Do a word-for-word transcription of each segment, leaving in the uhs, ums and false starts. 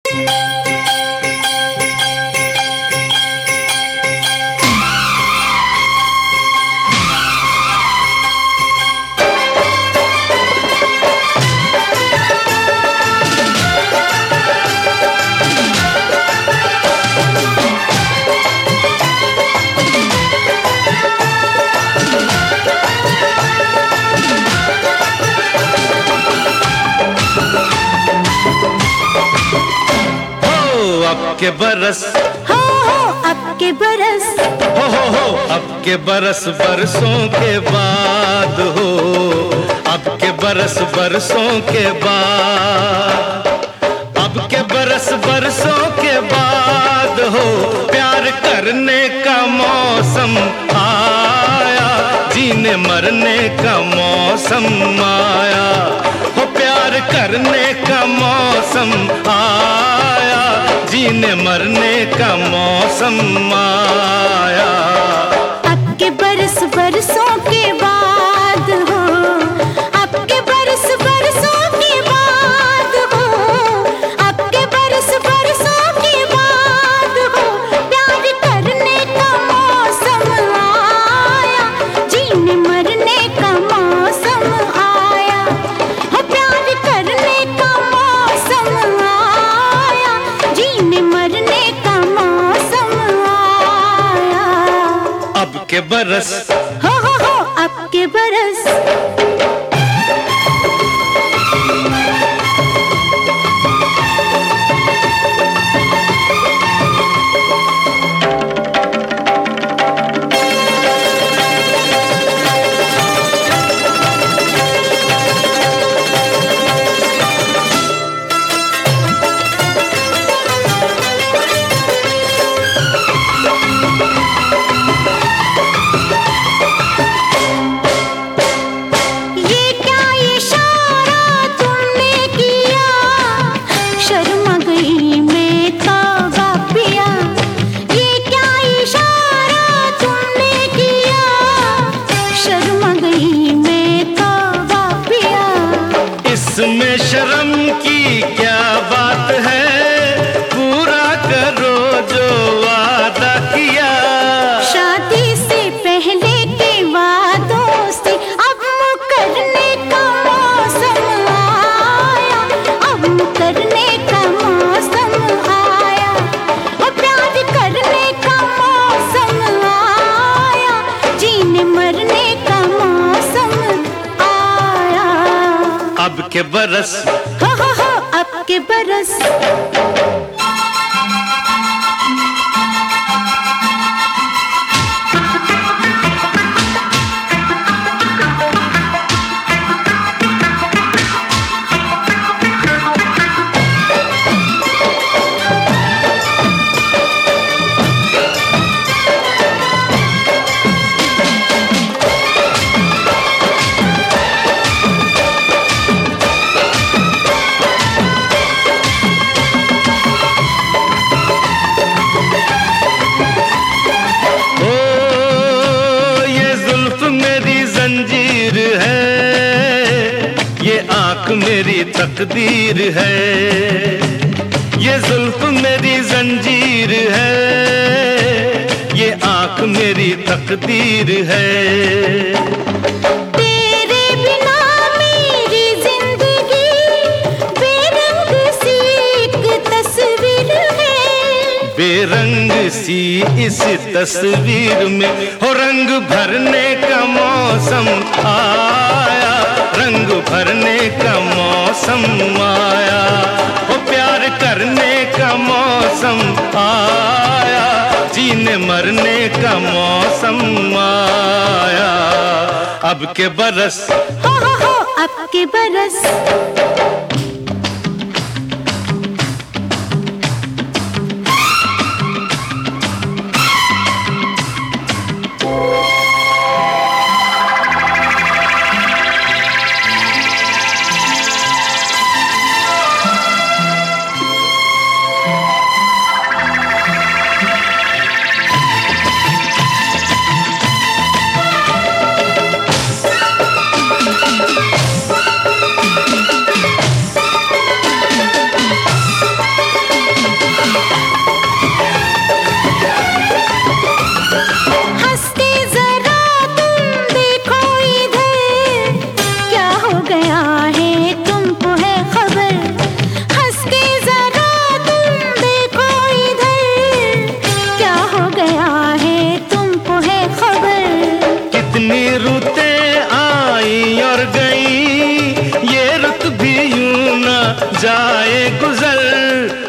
अब के बरस हो हो अब के बरस हो हो हो अब के बरस बरसों के बाद हो अब के बरस बरसों के बाद अब के बरस बरसों के बाद हो प्यार करने का मौसम आया जीने मरने का मौसम आया हो प्यार करने का मौसम आया जीने मरने का मौसम आया। अब के बरस बरसों के बाद हो अब के बरस बरसों के बाद हो अब के बरस बरसों के बाद हो प्यार करने का मौसम आया जीने मरने का मौसम आया हो प्यार करने का मौसम आया जीने मरने का मौसम आया। अब के बरस हो हो हो अब के बरस इसमें शर्म की क्या बात है पूरा करो जो वादा किया शादी से पहले के वादों से अब करने का मौसम आया अब करने का मौसम आया और प्यार करने का मौसम आया जीने मरने का मौसम आया। अब के बरस हो हो हो अब के बरस जंजीर है ये आंख मेरी तकदीर है ये जुल्फ मेरी जंजीर है ये आंख मेरी तकदीर है। तेरे बिना मेरी जिंदगी बेरंग सी एक तस्वीर है बेरंग सी इस तस्वीर में हो रंग भरने का मौसम आया रंग भरने का मौसम आया हो प्यार करने का मौसम आया जीने मरने का मौसम आया। अब के बरस हो हो हो अब के बरस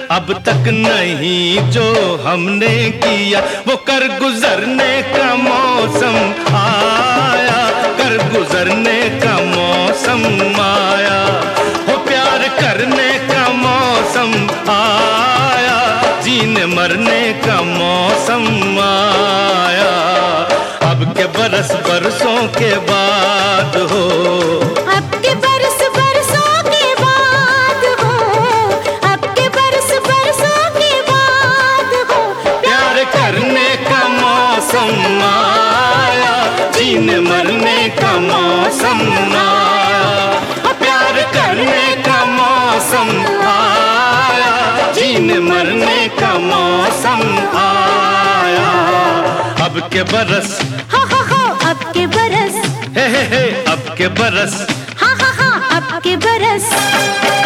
अब तक नहीं जो हमने किया वो कर गुजरने का मौसम आया, कर गुजरने का मौसम आया, हो प्यार करने का मौसम आया, जीने मरने का मौसम आया। अब के बरस बरसों के बाद हो, अब के बरस बरसों के बाद हो, अब के बरस बरसों के बाद हो, प्यार करने का मौसम आया, जीने मरने का मौसम आया, प्यार करने का मौसम आया, जीने मरने का मौसम आया। अब के बरस हा हा हा अब के बरस, हे हे हे अब के बरस, हा हा हा अब के बरस।